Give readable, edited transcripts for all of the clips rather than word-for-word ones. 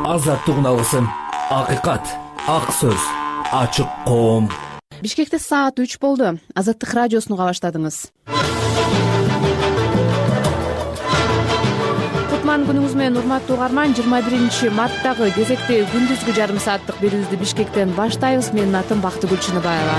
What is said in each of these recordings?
Азаттык алысым, акыйкат, ак сөз, ачык коом. Бишкекте саат 3 болду. Азаттык радиосуну уга баштадыңыз. Кутман күнүңүз менен урматтуу угарман. 21 марттагы кезекти күндүзгү жарым сааттык берүүбүздү Бишкектен баштайбыз. Менин атым Бактыгүл Чыныбаева.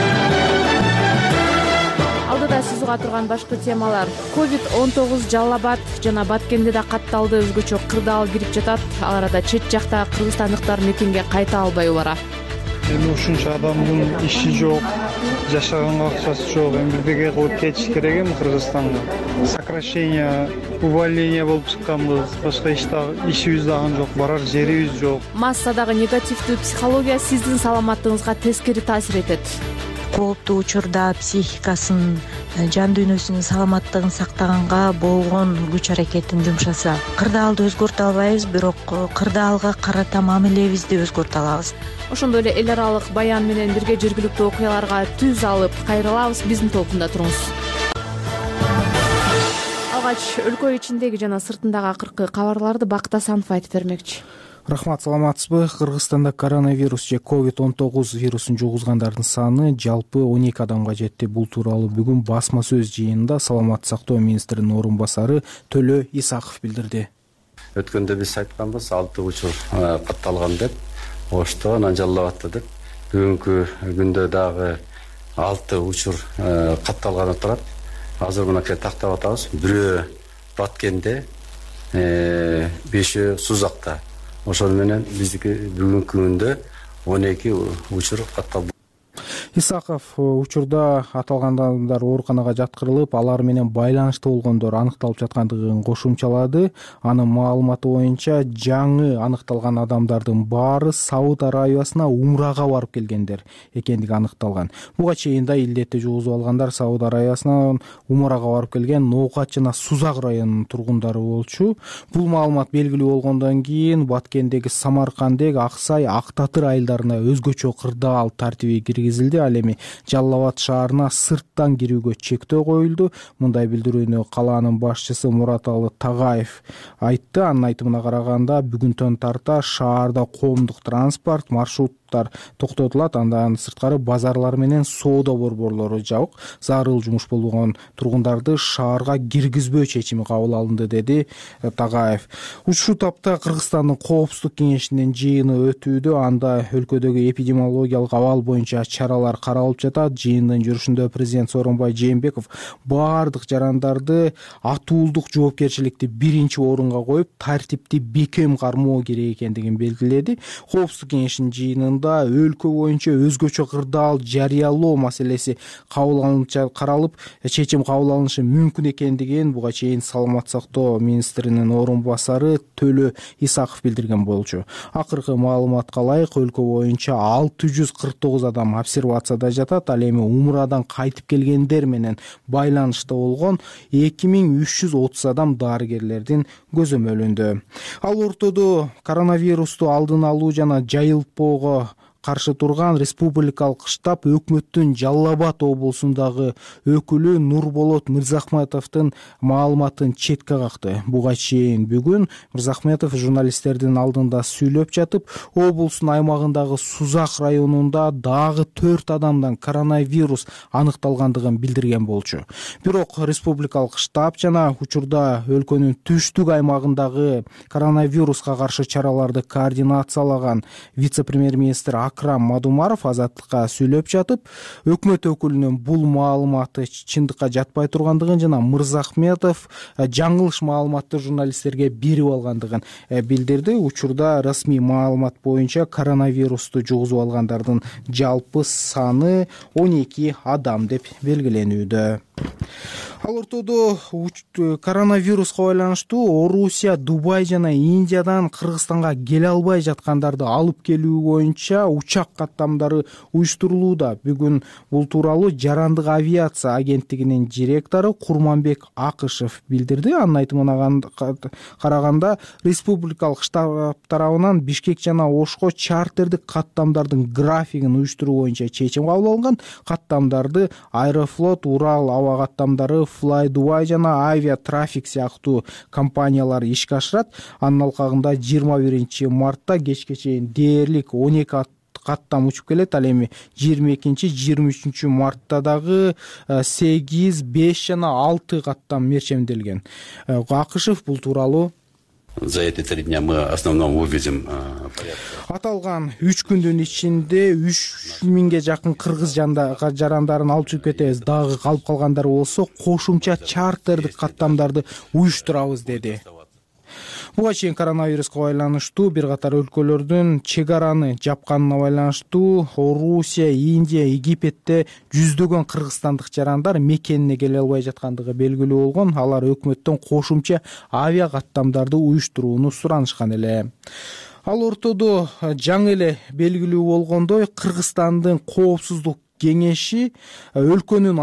Алдыда сиз уга турган башкы темалар: COVID-19 Жалал Абад жана Баткенде да катталды, өзгөчө кырдаал кирип жатат. Ал арада чет жакта кыргызстандыктар мекенге кайта албай бара. Эми ушунча адамдын иши жок, жашаганга акчасы жок. Эми бирдеке кылып кетиш керек эми Кыргызстанга. Сокращение, увольнение болуп чыкканбыз. Башка ишибиз дагы жок, барар жерибиз жок. Массадагы негативдүү психология сиздин саламаттыгыңызга тескери таасир этет. Кооптуу учурда психикасын, жан дүйнөсүнүн саламаттыгын сактаганга болгон күч аракетин жумшаса, кырдаалды өзгөртө албайбыз, бирок кырдаалга карата мамилебизди өзгөртө алабыз. Ошондой эле эл аралык баян менен бирге жергиликтүү окуяларга түз алып кайрылабыз. Биздин толкунда туруңуз. Алгач өлкө ичиндеги жана сыртындагы акыркы кабарларды Бакыт Асанов айтып бермекчи. Рахмат, саламатсызбы? Кыргызстанда коронавирус же COVID-19 вирусун жугузгандардын саны жалпы 12 адамга жетти. Бул тууралуу бүгүн басма сөз жыйынында саламаттык сактоо министринин орун басары Төлө Исаков билдирди. Өткөндө биз айтканбыз 6 учур катталган деп, Ошто, анан Жалал Абадта деп. Бүгүнкү күндө дагы 6 учур катталганы турат. Азыр мынакей тактап атабыз. Бирөө Баткенде, 5 Сузакта. Ошол менен биздики бүгүнкү күндө 12 учур катталды. Исаков учурда аталган адамдар ооруканага жаткырылып, алар менен байланышта болгондор аныкталып жаткандыгын кошумчалады. Анын маалыматы боюнча жаңы аныкталган адамдардын баары Сауд Арабиясына умрага барып келгендер экендиги аныкталган. Буга чейин да илдетти жугузуп алгандар Сауд Арабиясына умрага барып келген Ноокат жана Сузак районунун тургундары болчу. Бул маалымат белгилүү болгондон кийин Баткендеги Самаркандек, Аксай, Ак Татыр айылдарына өзгөчө кырдаал тартиби киргизилди. Ал эми Жалал Абад шаарына сырттан кирүүгө чектөө коюлду. Мындай билдирүүнү калаанын башчысы Мураталы Тагаев айтты. Анын айтымына караганда, бүгүнтөн тарта шаарда коомдук транспорт, маршруттар токтотулат. Андан сырткары базарлар менен соода борборлору жабык. Зарыл жумуш болгон тургундарды шаарга киргизбөө чечими кабыл алынды, деди Тагаев. Ушул тапта Кыргызстандын коопсуздук кеңешинин жыйыны өтүүдө. Анда өлкөдөгү эпидемиологиялык абал боюнча чаралар каралып жатат. Жыйындын жүрүшүндө президент Сооронбай Жээнбеков баардык жарандарды атуулдук жоопкерчиликти биринчи орунга коюп, тартипти бекем кармоо керек экендигин белгиледи. Коопсуздук кеңешинин жыйынында өлкө боюнча өзгөчө кырдаал жарыялоо маселеси каралып, чечим кабыл алынышы мүмкүн экендигин буга чейин саламаттык сактоо министринин орун басары Төлө Исаков билдирген болчу. Акыркы маалыматка ылайык, өлкө боюнча 649 адам обсервацияда жатат. Ал эми умрадан кайтып келгендер менен байланышта болгон 2330 адам дарыгерлердин көзөмөлүндө. Ал ортодо коронавирусту алдын алуу жана жайылтпоого каршы турган республикалык штаб өкмөттүн Жалал Абад облусундагы өкүлү Нурболот Мырзахметовдун маалыматын четке какты. Буга чейин бүгүн Мырзахметов журналисттердин алдында сүйлөп жатып, облустун аймагындагы Сузак районунда дагы 4 адамдан коронавирус аныкталгандыгын билдирген болчу. Бирок республикалык штаб жана учурда өлкөнүн түштүк аймагындагы коронавируска каршы чараларды координациялаган вице-премьер-министр Акрам Мадумаров Азаттыкка сүйлөп жатып, өкмөт өкүлүнүн бул маалыматы чындыкка жатпай тургандыгын жана Мырзахметов жаңылыш маалыматты журналисттерге берип алгандыгын билдирди. Учурда расмий маалымат боюнча коронавирусту жугузуп алгандардын жалпы саны 12 адам деп белгиленүүдө. Ал ортодо коронавируска байланыштуу Орусия, Дубай жана Индиядан Кыргызстанга келе албай жаткандарды алып келүү боюнча учак каттамдары уюштурулууда. Бүгүн бул тууралуу Жарандык авиация агенттигинин директору Курманбек Акышев билдирди. Анын айтымына караганда республикалык штаб тарабынан Бишкек жана Ошко чартердик каттамдардын графигин уюштуруу боюнча чечим кабыл алынган. Каттамдарды Аэрофлот, Урал аба каттамдары, Fly Dubai жана Avia Traffic сыяктуу компаниялар ишке ашырат. Анын алкагында 21 мартта кечке чейин дээрлик 12 каттам учуп келет. Ал эми 22-23 мартта дагы 8, 5 жана 6 каттам мерчемделген. Акышев бул тууралуу за эти 3 дня мы в основном вывезем аталган 3 күндүн ичинде 3000ге жакын кыргыз жарандарын алып чыгып кетебиз. Дагы калып калгандар болсо кошумча чартердик каттамдарды уюштурабыз деди. Буга чейин коронавируска байланыштуу бир катар өлкөлөрдүн чек араны жапканына байланыштуу Орусия, Индия, Египетте жүздөгөн кыргызстандык жарандар мекенине келе албай жаткандыгы белгилүү болгон. Алар өкмөттөн кошумча авиа каттамдарды уюштурууну суранышкан эле. Ал ортодо жаңы эле белгилүү болгондой Кыргызстандын коопсуздук кеңеши өлкөнүн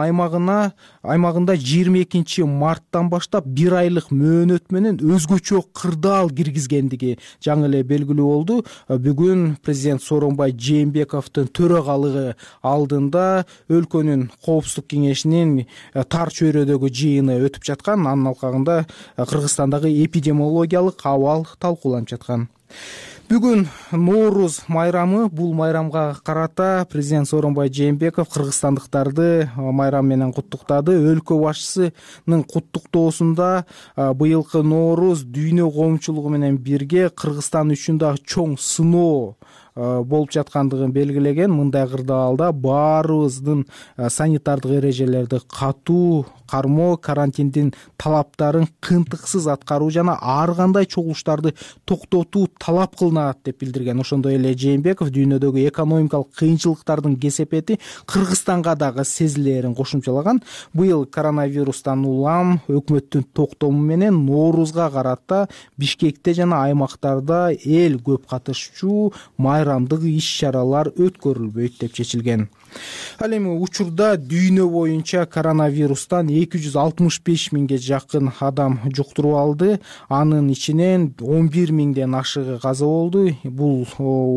аймагында 22 марттан баштап 1 айлык мөөнөт менен өзгөчө кырдаал киргизгендиги жаңы эле белгилүү болду. Бүгүн президент Сооронбай Жээнбековдун төрагалыгы алдында өлкөнүн коопсуздук кеңешинин тар чөйрөдөгү жыйыны өтүп жаткан. Анын алкагында Кыргызстандагы эпидемиологиялык абал талкууланып жаткан. Бүгүн Норуз майрамы. Бул майрамга карата президент Сооронбай Жээнбеков кыргызстандыктарды майрам менен куттуктады. Өлкө башчысынын куттуктоосунда быйылкы Норуз дүйнө коомчулугу менен бирге Кыргызстан үчүн дагы чоң сыноо болуп жаткандыгын белгилеген. Мындай кырдаалда баарыбыздын санитардык эрежелерди катуу кармоо, карантиндин талаптарын кынтыксыз аткаруу жана ар кандай чогулуштарды токтотуу талап кылынат деп билдирген. Ошондой эле Жээнбеков дүйнөдөгү экономикалык кыйынчылыктардын кесепети Кыргызстанга дагы сезилерин кошумчалаган. Быйыл коронавирустан улам өкмөттүн токтому менен Ноорузга карата Бишкекте жана аймактарда эл көп катышчу майрамдык иш-чаралар өткөрүлбөйт деп чечилген. Ал эми учурда дүйнө боюнча коронавирустан 265 миңге жакын адам жуктуруп алды. Анын ичинен 11 миңден ашыгы каза болду. Бул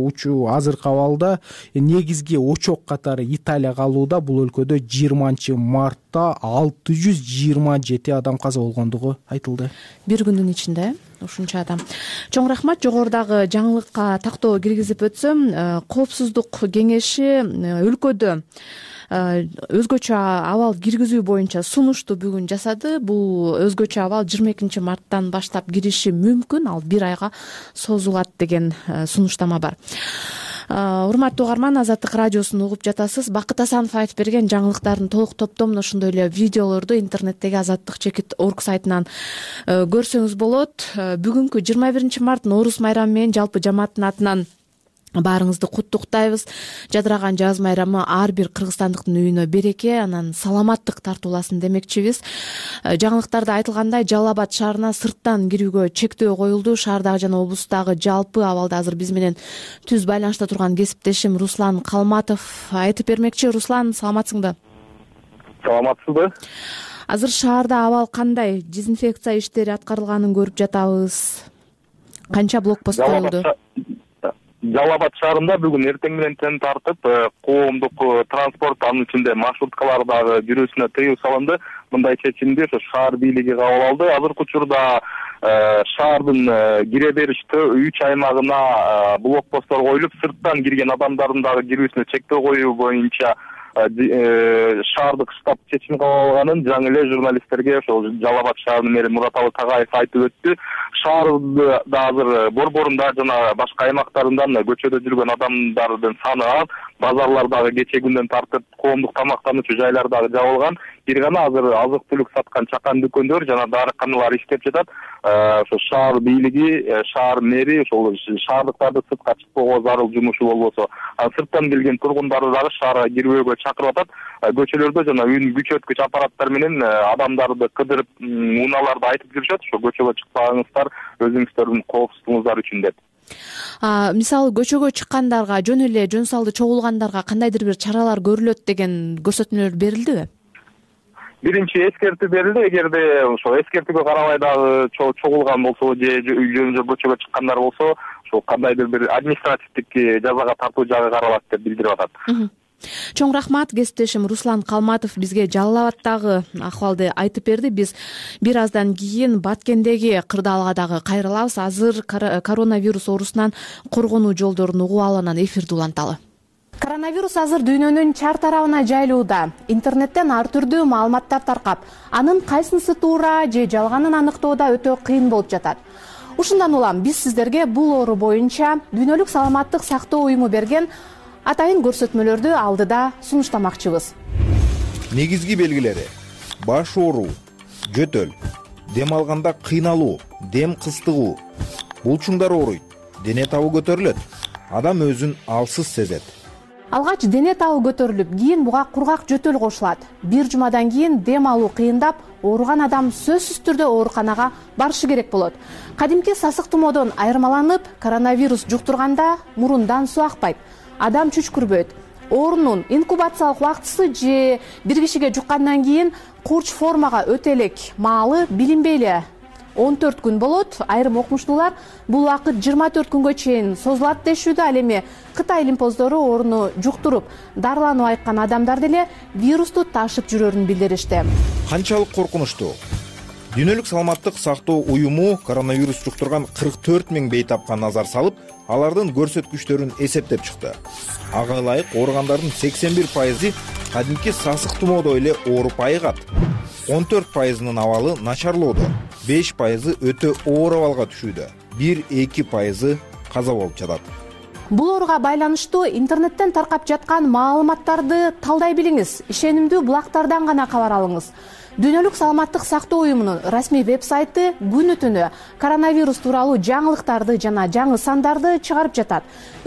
азыркы абалда негизги очок катары Италия калууда. Бул өлкөдө 20 мартта 627 адам каза болгондугу айтылды. Бир күндүн ичинде ушунча адам. Чоң рахмат. Жогорудагы жаңылыкка тактоо киргизип өтсөм, коопсуздук кеңеши өлкөдө өзгөчө абал киргизүү боюнча сунушту бүгүн жасады. Бул өзгөчө абал 22 марттан баштап кириши мүмкүн, ал 1 айга созулат деген сунуштама бар. Урматтуу угарман, Азаттык радиосун угуп жатасыз. Бакыт Асанов айтып берген жаңылыктардын толук топтомун ошондой эле видеолорду интернеттеги azattik.org сайтынан көрсөңүз болот. Бүгүнкү 21 март Норуз майрамы менен жалпы жамааттын атынан баарыңызды куттуктайбыз. Жадыраган жаз майрамы ар бир кыргызстандыктын үйүнө береке, анан саламаттык тартууласын демекчибиз. Жаңылыктарда айтылгандай, Жалал Абад шаарына сырттан кирүүгө чектөө коюлду. Шаардагы жана облустагы жалпы абалды азыр биз менен түз байланышта турган кесиптешим Руслан Калматов айтып бермекчи. Руслан, саламатсыңбы? Саламатсызбы? Азыр шаарда абал кандай? Дезинфекция иштери аткарылганын көрүп жатабыз. Канча блокпост коюлду? Жалал Абад шаарында бүгүн эртең менен тартып, коомдук транспорт, анын ичинде маршруткалар дагы жүрүүсүнө тыюу салынды. Мындай чечимди шаар бийлиги кабыл алды. Азыркы учурда шаардын кире бериш 3 аймагына блокпосттор коюлуп, сырттан кирген адамдардын дагы кирүүсүнө чектөө коюу боюнча шаардык штаб чечим кабыл алганын жаңы эле журналисттерге ошол Жалал Абад шаарынын мэри Мураталы Тагаев айтып өттү. Шаарда азыр борборунда жана башка аймактарынан көчөдө жүргөн адамдардын саны аз. Базарлардагы кече күндөн тартып коомдук тамактануучу жайлар дагы жабылган. Бир гана азыр азык-түлүк саткан чакан дүкөндөр жана дарыканалар иштеп жатат. Ошо шаар бийлиги, шаар мэри ошол шаардыктарды сыртка чыкпоого зарыл жумушу болбосо, сырттан келген тургундарды дагы шаарга кирбөөгө чакырып атат. Көчөлөрдө жана үн күчөткүч аппараттар менен адамдарды кыдырып, унааларды айтып жүрүшөт. Ошо көчөгө чыкпаңыздар, өзүңүздөрдүн коопсуздугуңуздар үчүн деп. Мисалы көчөгө чыккандарга жөн эле жөн салды чогулгандарга кандайдыр бир чаралар көрүлөт деген көрсөтмөлөр берилдиби? Биринчи эскертүү берилди. Эгерде ошол эскертүүгө карабай дагы чогулган болсо же жөн көчөгө чыккандар болсо, ошол кандайдыр бир административдик жазага тартуу жагы каралат деп билдирип атат. Чоң рахмат. Кесиптешим Руслан Калматов бизге Жалал Абадтагы ахвалды айтып берди. Биз бир аздан кийин Баткендеги кырдаалга дагы кайрылабыз. Азыр коронавирус оорусунан коргонуу жолдорун угуп алып анан эфирди уланталы. Коронавирус азыр дүйнөнүн чар тарабына жайылууда. Интернеттен ар түрдүү маалыматтар таркап, анын кайсынысы туура же жалганын аныктоодо өтө кыйын болуп жатат. Ушундан улам биз сиздерге бул оору боюнча Дүйнөлүк саламаттык сактоо уюму берген атайын көрсөтмөлөрдү алдыда сунуштамакчыбыз. Негизги белгилери: баш ооруу, жөтөл, дем алганда кыйналуу, дем кыстыгуу, булчуңдар ооруйт, дене табы көтөрүлөт, адам өзүн алсыз сезет. Алгач дене табы көтөрүлүп, кийин буга кургак жөтөл кошулат. Бир жумадан кийин дем алуу кыйындап, ооруган адам сөзсүз түрдө ооруканага барышы керек болот. Кадимки сасык тумоодон айырмаланып, коронавирус жуктурганда мурундан суу акпайт, адам чүчкүрбөйт. Оорунун инкубациялык убактысы же бир кишиге жуккандан кийин курч формага өтө элек маалы билинбей эле 14 күн болот. Айрым окумуштуулар бул убакыт 24 күнгө чейин созулат дешүүдө. Ал эми Кытай илимпоздору ооруну жуктуруп, дарыланып айткан адамдар деле вирусту ташып жүрөрүн билдиришти. Канчалык коркунучтуу? Дүйнөлүк саламаттык сактоо уюму коронавирус жуктурган 44 000 бейтапка назар салып, алардын көрсөткүчтөрүн эсептеп чыкты. Ага ылайык ооругандардын 81% кадимки сасык тумоодо эле ооруп айыгат. 14%-нын абалы начарлоодо, 5% өтө оор абалга түшүүдө, 1-2% каза болуп жатат. Бул ооруга байланыштуу интернеттен таркап жаткан маалыматтарды талдай билиңиз. Ишенимдүү булактардан гана кабар алыңыз. Дүйнөлүк саламаттык сактоо уюмунун расмий веб-сайты күнү-түнү коронавирус тууралуу жаңылыктарды жана жаңы сандарды чыгарып жатат.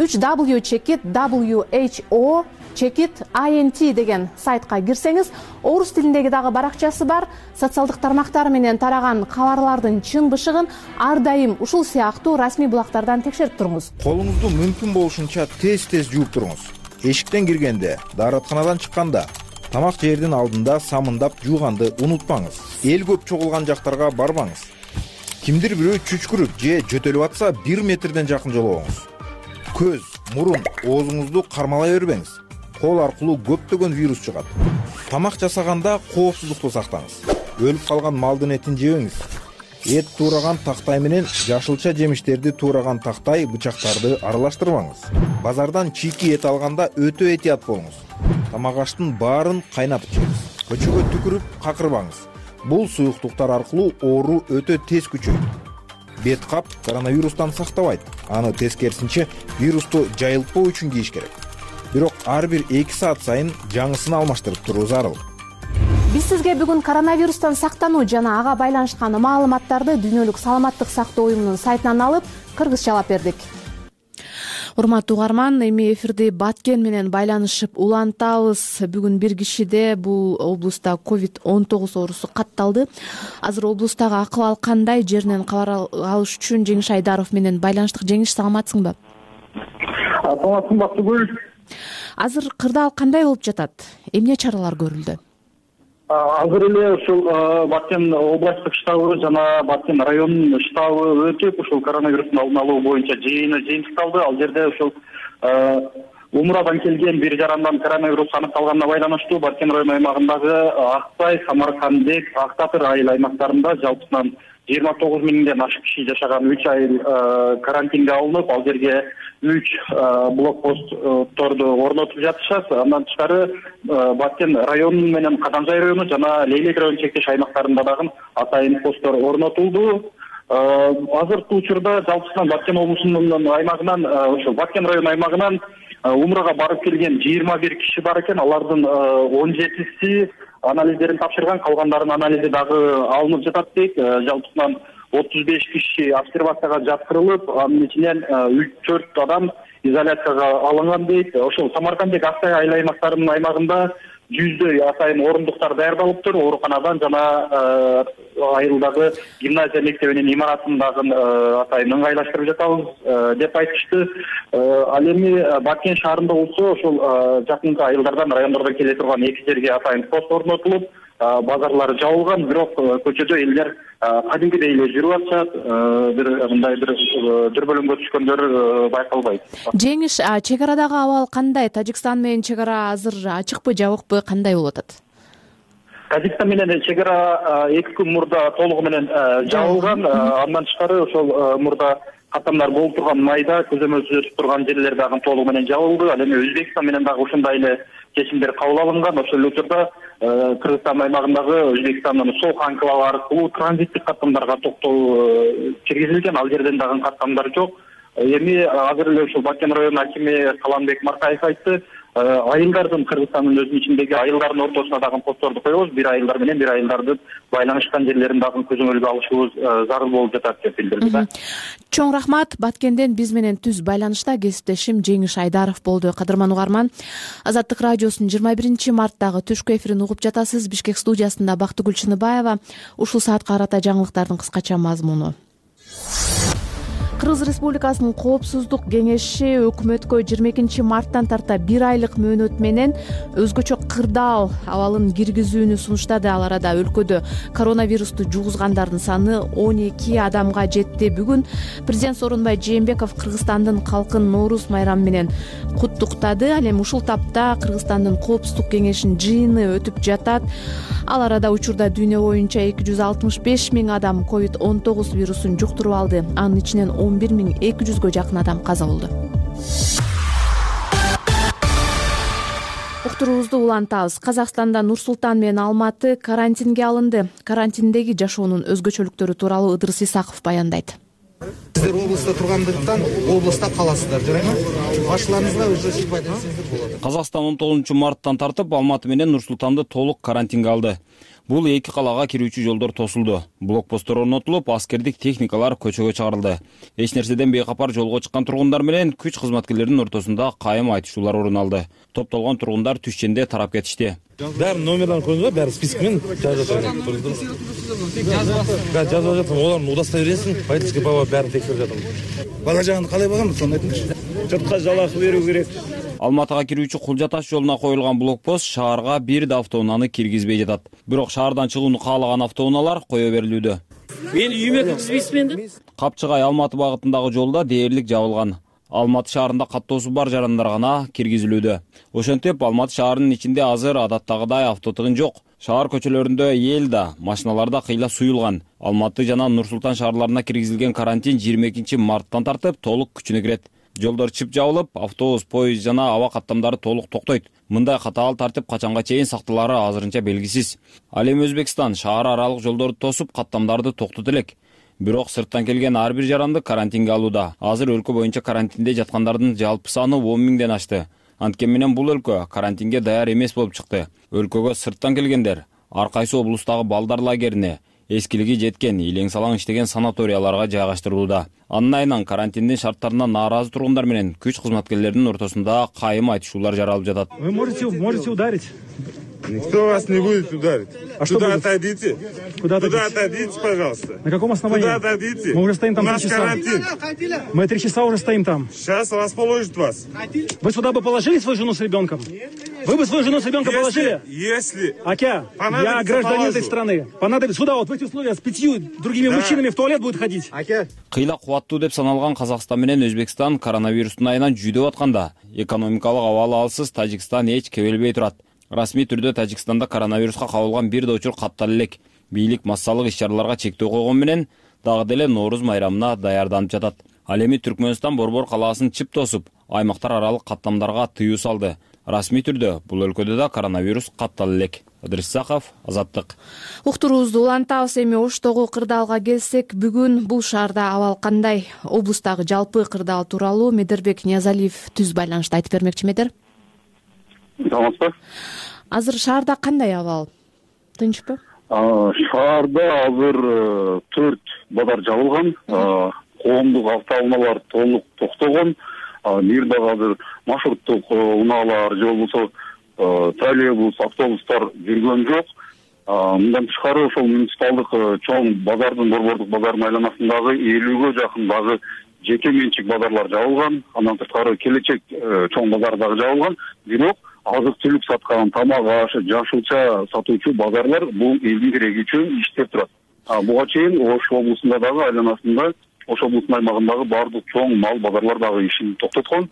3w.who.int деген сайтка кирсеңиз, орус тилиндеги дагы баракчасы бар. Социалдык тармактар менен тараган кабарлардын чын бышыгын ар дайым ушул сыяктуу расмий булактардан текшерип туруңуз. Колуңузду мүмкүн болушунча тез жууп туруңуз. Эшиктен киргенде, дааратканадан чыкканда, тамак жердин алдында самындап жууганды унутпаңыз. Эл көп чогулган жактарга барбаңыз. Кимдир бирөө чүчкүрүп же жөтөлүп атса 1 метрден жакын жолобоңуз. Көз, мурун, оозуңузду кармалай бербеңиз. Кол аркылуу көптөгөн вирус чыгат. Тамак жасаганда коопсуздукту сактаңыз. Өлүп калган малдын этин жебеңиз. Эт туураган тактай менен жашылча жемиштерди туураган тактай, бычактарды аралаштырбаңыз. Базардан чийки эт алганда өтө этият болуңуз. Тамак аштын баарын кайнатып жеңиз. Көчөгө түкүрүп какырбаңыз. Бул суюктуктар аркылуу оору өтө тез күчөйт. Бет кап коронавирустан сактабайт. Аны тескерисинче вирусту жайылтпоо үчүн кийиш керек. Бирок ар бир 2 саат сайын жаңысын алмаштырып туруу зарыл. Биз сизге бүгүн коронавирустан сактануу жана ага байланышкан маалыматтарды Дүйнөлүк саламаттык сактоо уюмунун сайтынан алып, кыргызчалап бердик. Урматтуу угарман, эми эфирди Баткен менен байланышып улантабыз. Бүгүн бир кишиде бул облуста COVID-19 оорусу катталды. Азыр облустагы акыбал кандай, жеринен кабар алыш үчүн Жеңиш Айдаров менен байланыштык. Жеңиш, саламатсыңбы? Саламатсың, Бактыгүл. Азыр кырдаал кандай болуп жатат? Эмне чаралар көрүлдү? Азыр эле ушул Баткен областтык штабы жана Баткен районунун штабы өтүп, ушул коронавирустун алдын алуу боюнча жыйыны жыйынтыкталды. Ал жерде ушул Умурадан келген бир жарандан коронавирус аныкталганына байланыштуу Баткен району аймагындагы Аксай, Самаркандбек, Актатыр айыл аймактарында жалпысынан 29 миңден ашык киши жашаган 3 айыл карантинге алынып, ал жерге 3 блокпостторду орнотуп жатышат. Андан тышкары Баткен району менен Казанжай району жана Лейлек району чектеш аймактарында дагы атайын посттор орнотулду. Азыркы учурда жалпысынан Баткен облусунун аймагынан, ошол Баткен району аймагынан Умрага барып келген 21 киши бар экен. Алардын 17си анализдерин тапшырган, калгандардын анализи дагы алынып жатат дейт. Жалпысынан 35 киши обсервацияга жаткырылып, анын ичинен 4 адам изоляцияга алынган дейт. Ошол Самаркандбек, Аксай айыл аймактарынын аймагында 100дөй атайын орундуктар даярдалыптыр. Ооруканадан жана айылдагы гимназия мектебинин имаратын дагы атайын ыңгайлаштырып жатабыз деп айтышты. Ал эми Баткен шаарында болсо ошол жакынкы айылдардан, райондордон келе турган эки жерге атайын пост орнотулуп, базарлар жабылган, бирок көчөдө элдер кадимкидей эле жүрүп атышат. Мындай бир дүрбөлөңгө түшкөндөр байкалбайт. Жеңиш, чек арадагы абал кандай? Тажикстан менен чек ара азыр ачыкпы, жабыкпы, кандай болуп атат? Тажикстан менен чек ара 2 күн мурда толугу менен жабылган. Андан тышкары ошол мурда каттамдар болуп турган майда көзөмөлсүз өтүп турган жерлер дагы толугу менен жабылды. Ал эми Өзбекстан менен дагы ушундай эле чечимдер кабыл алынган. Ошол учурда Кыргызстан аймагындагы Өзбекстандын Сок анклавы аркылуу транзиттик каттамдарга токтоо киргизилген. Ал жерден дагы каттамдар жок. Эми азыр эле ушул Баткен району акими Каланбек Маркаев айтты, айылдардын, Кыргызстандын өзүнүн ичиндеги айылдардын ортосуна дагы постторду коебуз, бир айылдар менен бир айылдарды байланышкан жерлерин дагы көзөмөлгө алышыбыз зарыл болуп жатат деп билдирди. Чоң рахмат. Баткенден биз менен түз байланышта кесиптешим Жеңиш Айдаров болду. Кадырман угарман, Азаттык радиосунун 21 марттагы түшкү эфирин угуп жатасыз. Бишкек студиясында Бактыгүл Чыныбаева. Ушул саатка карата жаңылыктардын кыскача мазмуну. Кыргыз Республикасынын Коопсуздук кеңеши өкмөткө 22 марттан тарта 1 айлык мөөнөт менен өзгөчө кырдаал абалын киргизүүнү сунуштады. Ал арада өлкөдө коронавирусту жугузгандардын саны 12 адамга жетти. Бүгүн президент Сооронбай Жээнбеков Кыргызстандын калкын Нооруз майрамы менен куттуктады. Ал эми ушул тапта Кыргызстандын Коопсуздук кеңешинин жыйыны өтүп жатат. Ал арада учурда дүйнө боюнча 265 миң адам COVID-19 вирусун жуктуруп алды. Анын ичинен 11.200-гө жакын адам каза болду. Уктуруубузду улантабыз. Казакстанда Нур-Султан менен Алматы карантинге алынды. Карантиндеги жашоонун өзгөчөлүктөрү тууралуу Ыдырыс Исаков баяндайт. Сиздер областта тургандыктан областта каласыздар, жарайбы? Башчыларыңызга өзү сыйпай десеңиздер болот. Казакстан 19 марттан тартып Алматы менен Нур-Султанды толук карантинге алды. Бул эки калага кирүүчү жолдор тосулду. Блокпосттор орнотулуп, аскердик техникалар көчөгө чыгарылды. Эч нерседен бейкапар жолго чыккан тургундар менен күч кызматкерлеринин ортосунда кайым айтышуулар орун алды. Топтолгон тургундар түшченде тарап кетишти. Бәрін номерларын қойыңызға, бәрі спискімен жазып жатырмын. Жазып жатырмын, олардың удостоверениесін водительский права бәрін тексеріп жатырмын. Бала жағында қалай бағамыз, соны айтыңызшы. Жұртқа жалақы беру керек. Алматыга кирүүчү Кулжа таш жолуна коюлган блокпост шаарга бир да автоунааны киргизбей жатат. Бирок шаардан чыгууну каалаган автоунаалар кое берилүүдө. Мен үйүмө киргизбейсизби энди? Капчыгай Алматы багытындагы жолда дээрлик жабылган. Алматы шаарында каттоосу бар жарандар гана киргизилүүдө. Ошентип Алматы шаарынын ичинде азыр адаттагыдай автотыгын жок. Шаар көчөлөрүндө эл да, машиналар да кыйла суюлган. Алматы жана Нур-Султан шаарларына киргизилген карантин 22 марттан тартып толук күчүнө кирет. Жолдор чып жабылып, автобус, поезд жана аба каттамдары толук токтойт. Мындай катаал тартип качанга чейин сакталары азырынча белгисиз. Ал эми Өзбекстан шаар аралык жолдорду тосуп, каттамдарды токтотот элек. Бирок сырттан келген ар бир жаранды карантинге алууда. Азыр өлкө боюнча карантинде жаткандардын жалпы саны 10 миңден ашты. Анткени менен бул өлкө карантинге даяр эмес болуп чыкты. Өлкөгө сырттан келгендер ар кайсы облустагы балдар лагерине, эскилиги жеткен, илең салаң иштеген санаторияларга жайгаштырылууда. Анын айынан карантиндин шарттарына нааразы тургундар менен күч кызматкерлеринин ортосунда кайым айтышуулар жаралып жатат. Вы можете ударить? Никто вас не будет ударить. А что Туда будет? отойдите. Куда отойдите, пожалуйста. На каком основании? Туда отойдите. Мы уже стоим там 3 Наш часа. карантин. Мы 3 часа уже стоим там. Сейчас расположит вас. Вы сюда бы положили свою жену с ребенком? Вы бы свою жену с ребенком положили? Если Акя, я понадобится, гражданин положу. этой страны. Понадобится сюда, вот в эти условия, с 5 другими мужчинами в туалет будет ходить. Акя. Кыйла кубаттуу деп саналган Казакстан менен Өзбекстан коронавирустун айынан жүдөп атканда, экономикалык абалы алсыз Тажикстан эч кебелбей турат. Расмий түрдө Тажикстанда коронавируска кабылган бир да учур каттала элек. Бийлик массалык иш-чараларга чектөө койгон менен дагы деле Нооруз майрамына даярданып жатат. Ал эми Түркмөнстан Борбор калаасын чып тосуп, аймактар аралык каттамдарга тыюу салды. Расмий түрдө бул өлкөдө да коронавирус каттала элек. Ыдырыс Исаков, Азаттык. Уктуруубузду улантабыз. Эми Оштогу кырдаалга келсек, бүгүн бул шаарда абал кандай? Облустагы жалпы кырдаал тууралуу Медербек Ниязалиев түз байланышта айтып бермекчи. Медер? Саламатсызбы? Азыр шаарда кандай абал? Тынчпы? Шаарда азыр 4 базар жабылган, коомдук автоунаалар толук токтогон. Бир дагы азыр маршруттук унаалар же болбосо троллейбус, автобустар жүргөн жок. Мындан тышкары ошол муниципалдык чоң базардын, борбордук базардын айланасындагы 50ге жакын дагы жеке менчик базарлар жабылган. Андан тышкары келечек чоң базар дагы жабылган. Бирок азык-түлүк саткан, тамак аш, жашылча сатуучу базарлар бул элдин кереги үчүн иштеп турат. Буга чейин Ош облусунда дагы айланасында, Ош облусунун аймагындагы бардык чоң мал базарлар дагы ишин токтоткон.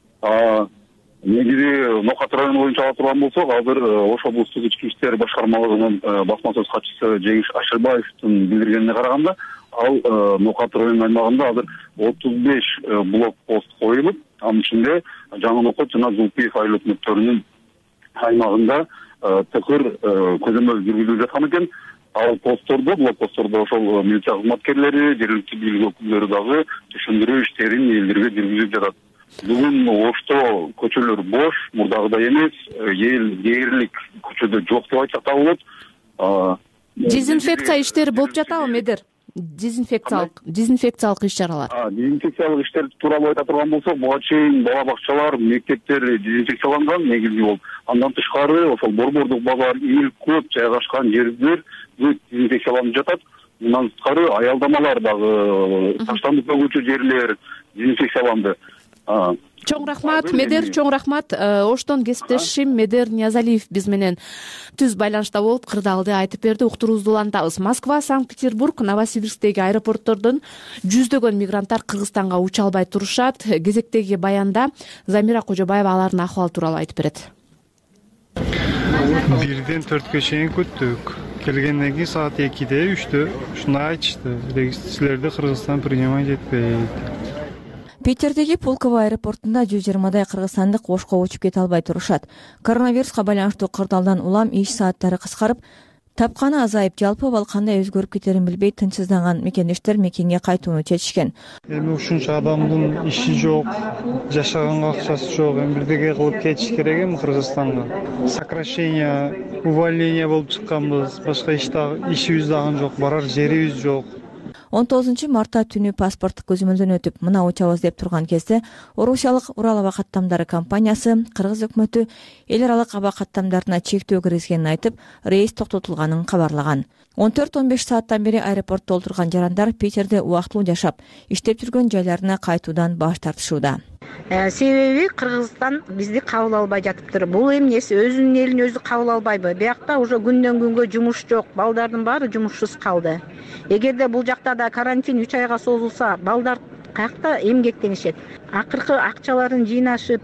Негизи Нокат району боюнча ала турган болсок, азыр Ош облустук ички иштер башкармалыгынын басма сөз катчысы Жеңиш Ашырбаевдин билдиргенине караганда, ал Нокат районунун аймагында азыр 35 блокпост коюлуп, анын ичинде Жаңы Нокот жана Зулпиев айыл өкмөттөрүнүн аймагында тыкыр көзөмөл жүргүзүлүп жаткан экен. Ал блокпосттордо ошол милиция кызматкерлери, жергиликтүү бийлик өкүлдөрү дагы түшүндүрүү иштерин элдерге жүргүзүп жатат. Бүгүн Ошто көчөлөр бош, мурдагыдай эмес, эл дээрлик көчөдө жок деп айтсак да болот. Дезинфекция иштери болуп жатабы Медер? Дезинфекциялык иш-чаралар. Дезинфекциялык иштерди тууралуу айта турган болсок, буга чейин бала бакчалар, мектептер дезинфекцияланган, негизи бол. Андан тышкары ошол борбордук базар, эл көп жайгашкан жерлер дезинфекцияланып жатат. Мындан тышкары аялдамалар дагы, таштандык төгүүчү жерлер дезинфекцияланды. Чоң рахмат, Медер, чоң рахмат. Оштон кесиптешим Медер Ниязалиев биз менен түз байланышта болуп, кырдаалды айтып берди. Уктуруубузду улантабыз. Москва, Санкт-Петербург, Новосибирсктеги аэропорттордон жүздөгөн мигранттар Кыргызстанга уча албай турушат. Кезектеги баянда Замира Кожобаева алардын акыбалы тууралуу айтып берет. 1-ден 4-кө чейин күттүк. Келгенден кийин саат 2-де, 3-тө ушундай айтышты. Силерди Кыргызстан принимать этпейт. Питердеги Пулково аэропортунда 120дай кыргызстандык Ошко учуп кете албай турушат. Коронавируска байланыштуу кырдаалдан улам иш сааттары кыскарып, тапканы азайып, жалпы ал кандай өзгөрүп кетерин билбей тынчсызданган мекендештер мекенге кайтууну чечишкен. Эми ушунча адамдын иши жок, жашаганга акчасы жок, эми бирдеге кылып кетиш керек эми Кыргызстанга. Сокращение, увольнение болуп чыкканбыз, башка ишибиз дагы жок, барар жерибиз жок. 19 мартта түнү паспорттук көзөмөлдөн өтүп, мына учабыз деп турган кезде Орусиялык Урал аба каттамдары компаниясы Кыргыз өкмөтү эл аралык аба каттамдарына чектөө киргизгенин айтып, рейс токтотулганын кабарлаган. 14-15 сааттан бери аэропортто отурган жарандар Питерде убактылуу жашап, иштеп жүргөн жайларына кайтуудан баш тартышууда. Себеби Кыргызстан бизди кабыл албай жатыптыр. Бул эмнеси өзүнүн элин өзү кабыл албайбы? Биякта уже күндөн күнгө жумуш жок, балдардын баары жумушсуз калды. Эгерде бул жакта да карантин 3 айга созулса, балдар каякта эмгектенишет. Акыркы акчаларын жыйнашып,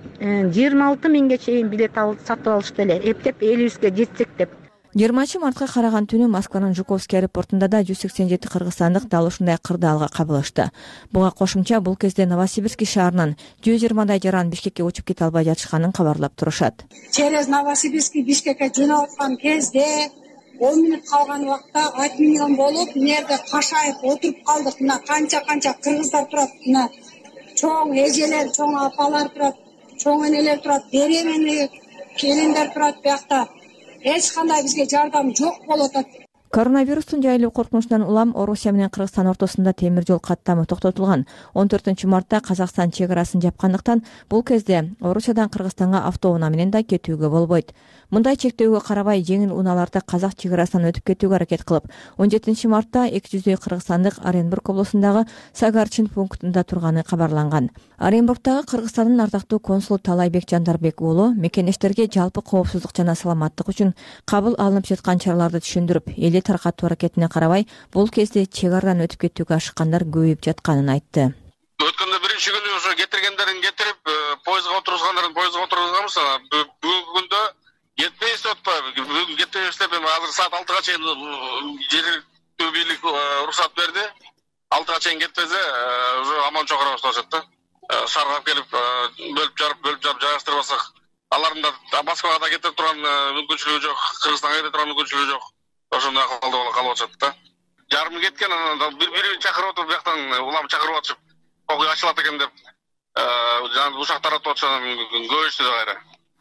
26 миңге чейин билет сатып алышты эле. Эптеп элибизге жетсек деп. 20 мартка караган түнү Москванын Жуковский аэропортунда да 187 кыргызстандык дал ушундай кырдаалга кабылышты. Буга кошумча бул кезде Новосибирск шаарынан 120дай жаран Бишкекке учуп кете албай жатышканын кабарлап турушат. Через Новосибирск Бишкекке жөнөп аткан кезде 10 мүнөт калган убакта 1 миллион болуп, нерде кашайып отуруп калдык. Мына канча кыргыздар турат, мына чоң эжелер, чоң апалар турат, чоң энелер турат, беременный келиндер турат биякта. Эч кандай бизге жардам жок болуп атат. Коронавирустун жайылуу коркунучунан улам Орусия менен Кыргызстан ортосунда темир жол каттамы токтотулган. 14 мартта Казакстан чек арасын жапкандыктан бул кезде Орусиядан Кыргызстанга автоунаа менен да кетүүгө болбойт. Мындай чектөөгө карабай жеңил унааларды казак чек арасынан өтүп кетүүгө аракет кылып, 17 мартта 200 кыргызстандык Оренбург облусундагы Сагарчин пунктунда турганы кабарланган. Оренбургдагы Кыргызстандын ардактуу консулу Талайбек Жандарбек уулу мекенештерге жалпы коопсуздук жана саламаттык үчүн кабыл алынып жаткан чараларды түшүндүрүп, элди таркатуу аракетине карабай, бул кезде чек арадан өтүп кетүүгө ашыккандар көбөйүп жатканын айтты. Өткөндө биринчи күнү ошо кетиргендерин кетирип, поездга отургузгандарын поездга отургузганбыз. Бүгүнкү күндө жетпейбиз деп атпайбы. Бүгүн кетпейбиз деп эми азыр саат 6га чейин жергиликтүү бийлик уруксат берди. 6га чейин кетпесе, уже аман чокура башташат да. Шаарга келип бөлүп жарып жайгаштырып алсак, алардын да Москвага да кетип турган мүмкүнчүлүгү жок, Кыргызстанга кетип турган мүмкүнчүлүгү жок. Ошондой акыбалда болуп калып атышат да. Жарым кеткен, анан бири-бирин чакырып отуруп, бияктан улам чакырып атышып, окуя ачылат экен деп, жана ушак таратып атышат, көбөйүштү да кайра.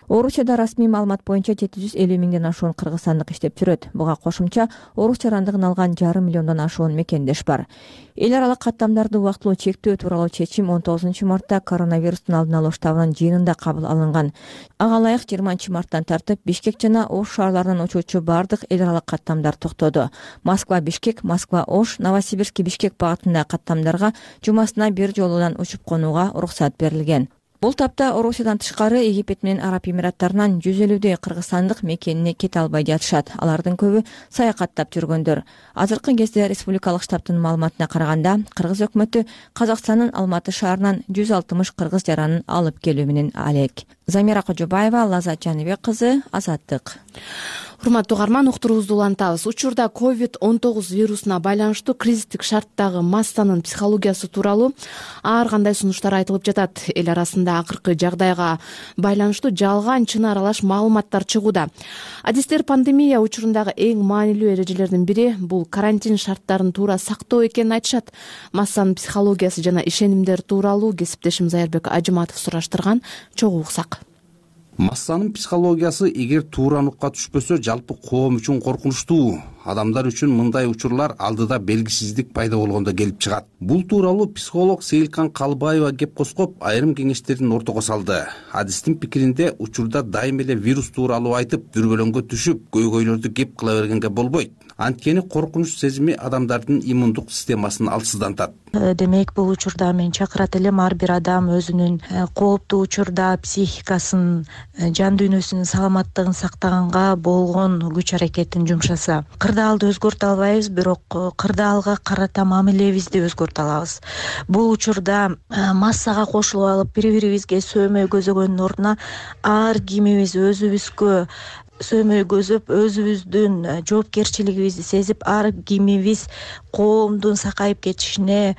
Орусияда расмий маалымат боюнча 750 миңден ашуун кыргызстандык иштеп жүрөт. Буга кошумча орус жарандыгын алган 5,5 миллиондон ашуун мекендеш бар. Эл аралык каттамдарды убактылуу чектөө тууралуу чечим 19 мартта коронавирустун алдын алуу штабынын жыйынында кабыл алынган. Ага ылайык 20 марттан тартып Бишкек жана Ош шаарларынан учуучу бардык эл аралык каттамдар токтоду. Москва-Бишкек, Москва-Ош, Новосибирск-Бишкек багытындагы каттамдарга жумасына бир жолудан учуп конууга уруксат берилген. Бул тапта Орусиядан тышкары Египет менен Араб Эмираттарынан 150 кыргызстандык мекенине кете албай жатышат. Алардын көбү саякаттап жүргөндөр. Азыркы кезде республикалык штабтын маалыматына караганда, кыргыз өкмөтү Казакстандын Алматы шаарынан 160 кыргыз жаранын алып келүү менен алек. Замира Кожобаева, Лазат Жаныбек кызы, Азаттык. Урматтуу угарман, уктуруубузду улантабыз. Учурда COVID-19 вирусуна байланыштуу кризистик шарттагы массанын психологиясы тууралуу ар кандай сунуштар айтылып жатат. Эл арасында акыркы жагдайга байланыштуу жалган чын аралаш маалыматтар чыгууда. Адистер пандемия учурундагы эң маанилүү эрежелердин бири бул карантин шарттарын туура сактоо экенин айтышат. Массанын психологиясы жана ишенимдер тууралуу кесиптешим Заярбек Ажыматов сураштырган, чогуу уксак. Массанын психологиясы эгер туура нукка түшпөсө, жалпы коом үчүн коркунучтуу. Адамдар үчүн мындай учурлар алдыда белгисиздик пайда болгондо келип чыгат. Бул тууралуу психолог Сейилкан Калбаева кеп коскоп айрым кеңештерин ортого салды. Адистин пикиринде, учурда дайым эле вирус тууралуу айтып, дүрбөлөңгө түшүп, көйгөйлөрдү кеп кыла бергенге болбойт. Анткени коркунуч сезими адамдардын иммундук системасын алсыздантат. Демек, бул учурда мен чакырат элем ар бир адам өзүнүн кооптуу учурда психикасын, жан дүйнөсүнүн саламаттыгын сактаганга болгон күч аракетин жумшаса. Кырдаалды өзгөртө албайбыз, бирок кырдаалга карата мамилебизди өзгөртө алабыз. Бул учурда массага кошулуп алып, бири-бирибизге сөөмөй көзөгөндүн ордуна ар кимибиз өзүбүзгө сөөмөй көзөп, өзүбүздүн жоопкерчилигибизди сезип, ар кимибиз коомдун сакайып кетишине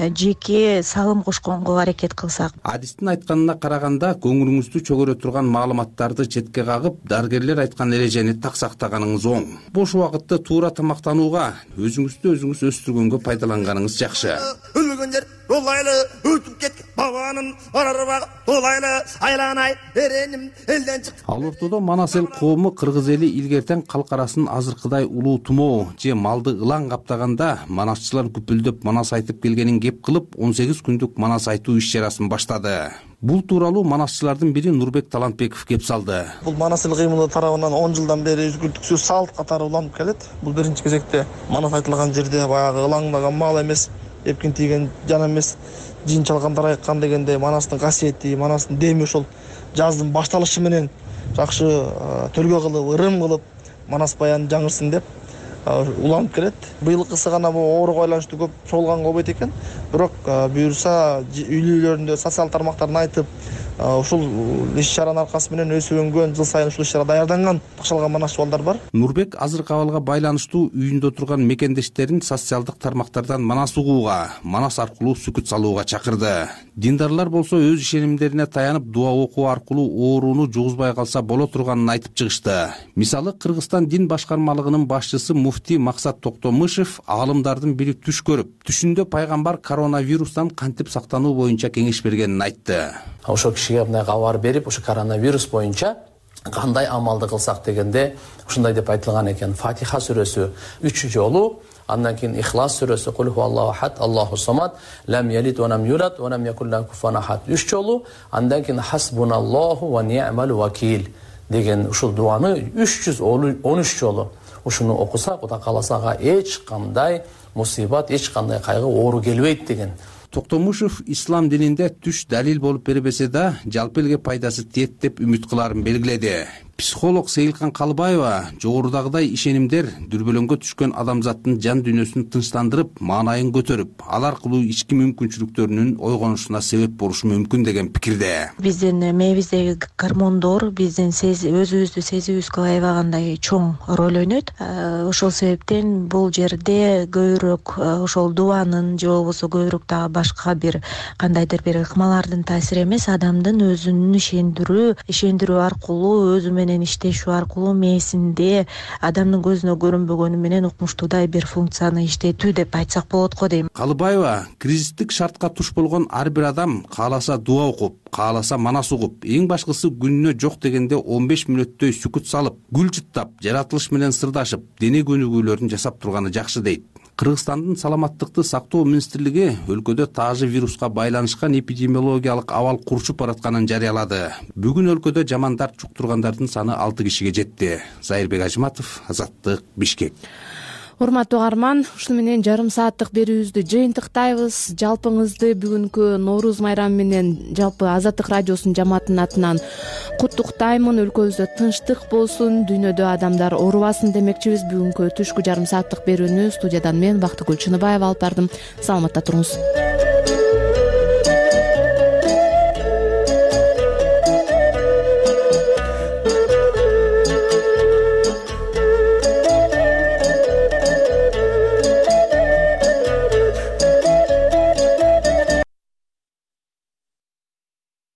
жеке салым кошконго аракет кылсак. Адистин айтканына караганда, көңүлүңүздү чөгөрө турган маалыматтарды четке кагып, дарыгерлер айткан эрежени так сактаганыңыз оң. Бош убакытты туура тамактанууга, өзүңүздү өзүңүз өстүргөнгө пайдаланганыңыз жакшы. Өлмөгөндөр олайлы өтүп кеткен бабанын арарбагы олайлы айланай эреним элден чык. Ал ортодо Манас эл коому кыргыз эли илгертен калкарасын азыркыдай улуу тумоо же малды ылаң каптаганда манасчылар күпүлдөп манас айтып келгенин кеп кылып 18 күндүк манас айтуу иш чарасын баштады. Бул тууралуу манасчылардын бири Нурбек Талантбеков кеп салды. Бул манас эл кыймылы тарабынан 10 жылдан бери үзгүлтүксүз салт катары уланып келет. Бул биринчи кезекте манас айтылган жерде баягы ылаңдаган мал эмес, эпкин тийген жан эмес, жин чалгандар айткан дегенде манастын касиети, манастын деми ошол жаздын башталышы менен жакшы төлгө кылып, ырым кылып, манас баян жаңырсын деп уланып келет. Быйылкысы гана бул ооруга байланыштуу көп чогулганга болбойт экен. Бирок буюрса үйлөрүндө социал тармактардан айтып, ушул иш чаранын аркасы менен өсүп өнгөн, жыл сайын ушул иш чара даярданган, такшалган манасчы балдар бар. Нурбек азыркы абалга байланыштуу үйүндө турган мекендештерин социалдык тармактардан манас угууга, манас аркылуу сүкүт салууга чакырды. Диндарлар болсо өз ишенимдерине таянып дуа окуу аркылуу ооруну жугузбай калса боло турганын айтып чыгышты. Мисалы, Кыргызстан дин башкармалыгынын башчысы муфти Максат Токтомушев аалымдардын бири түш көрүп, түшүндө пайгамбар коронавирустан кантип сактануу боюнча кеңеш бергенин айтты. Ошо кишиге мындай кабар берип, ошо коронавирус боюнча кандай амалды кылсак дегенде ушундай деп айтылган экен. Фатиха сүрөсү 3 жолу, андан кийин Ихлас сүрөсү Кул хуаллаху ахад, Аллаху самад, лам ялид ва лам юлад ва лам якул лаху куфуан ахад 3 жолу, андан кийин хасбуналлаху ва ни'мал вакил деген ушул дуаны 313 жолу ушуну окуса, Кудай кааласа ага эч кандай мусибат, эч кандай кайгы, оору келбейт деген. Токтомушев ислам дининде түш далил болуп бербесе да, жалпы элге пайдасы тиет деп үмүт кыларын белгиледи. Психолог Сейилкан Калбаева жогорудагыдай ишенимдер дүрбөлөңгө түшкөн адамзаттын жан дүйнөсүн тынчтандырып, маанайын көтөрүп, ал аркылуу ички мүмкүнчүлүктөрүнүн ойгонушуна себеп болушу мүмкүн деген пикирде. Биздин мээбиздеги гормондор биздин өзүбүздү сезүүбүзгө аябагандай чоң роль ойнойт. Ошол себептен бул жерде көбүрөөк ошол дубанын же болбосо көбүрөөк дагы башка бир кандайдыр бир ыкмалардын таасири эмес, адамдын өзүнүн ишендирүү аркылуу өзү менен иштешүү аркылуу мээсинде адамдын көзүнө көрүнбөгөнү менен укмуштуудай бир функцияны иштетүү деп айтсак болот го дейм. Калыбаева кризистик шартка туш болгон ар бир адам кааласа дуа окуп, кааласа манас угуп, эң башкысы күнүнө жок дегенде 15 мүнөттөй сүкүт салып, гүл жыттап, жаратылыш менен сырдашып, дене көнүгүүлөрүн жасап турганы жакшы дейт. Кыргызстандын саламаттыкты сактоо министрлиги өлкөдө таажы вируска байланышкан эпидемиологиялык абал курчуп баратканын жарыялады. Бүгүн өлкөдө жамандар жуктургандардын саны 6 кишиге жетти. Зайырбек Ажыматов, Азаттык, Бишкек. Урматтуу угарман, ушуну менен жарым сааттык берүүбүздү жыйынтыктайбыз. Жалпыңызды бүгүнкү Нооруз майрамы менен жалпы Азаттык радиосунун жамаатынын атынан куттуктаймын. Өлкөбүздө тынчтык болсун, дүйнөдө адамдар оорубасын демекчибиз. Бүгүнкү түшкү жарым сааттык берүүнү студиядан мен Бактыгүл Чыныбаева алып бардым. Саламатта туруңуз.